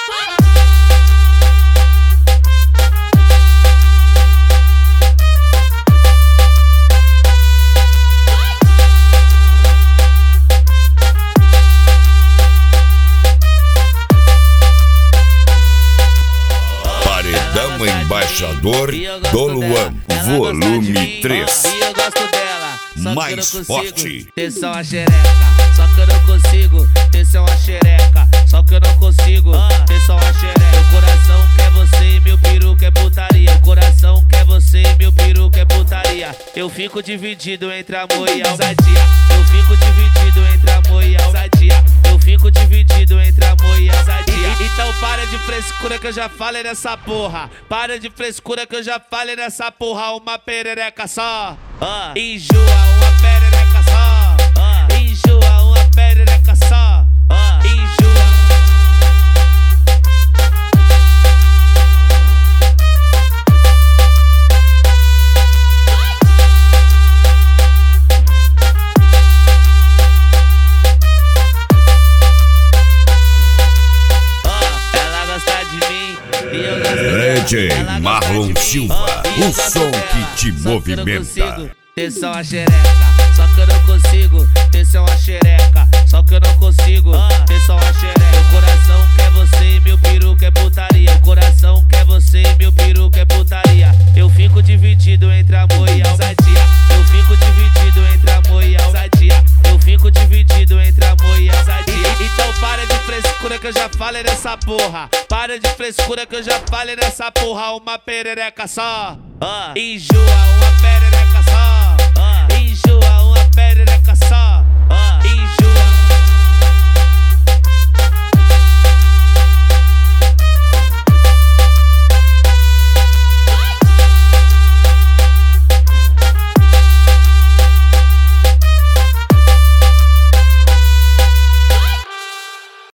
Embaixador do Luan, volume 3. E eu gosto dela, só mais que eu não forte. consigo ter só uma xereca. Só que eu não consigo ter só uma xereca. Só que eu não consigo ter só uma xereca. Meu coração quer você e meu peru quer putaria. O coração quer você e meu peru quer putaria. Eu fico dividido entre amor e ousadia. Eu fico dividido entre amor e ousadia. Eu fico dividido entre amor e ousadia. Então para de frescura que eu já falei nessa porra. Para de frescura que eu já falei nessa porra. Uma perereca só, enjoa uma perereca só, enjoa uma perereca só, enjoa. DJ Marlon Silva, o som que te movimenta. Ter só uma xereca, só que eu não consigo ter só uma xereca. Só que eu não consigo ter só uma xereca. Meu coração quer você e meu peru quer putaria. O coração quer você e meu peru quer putaria. Eu fico dividido entre amor e ousadia. Eu fico dividido entre amor e ousadia. Eu fico dividido entre amor e ousadia. Então para de frescura que eu já falei nessa porra. Para de frescura que eu já falei nessa porra. Uma perereca só, enjoa uma perereca só, enjoa uma perereca.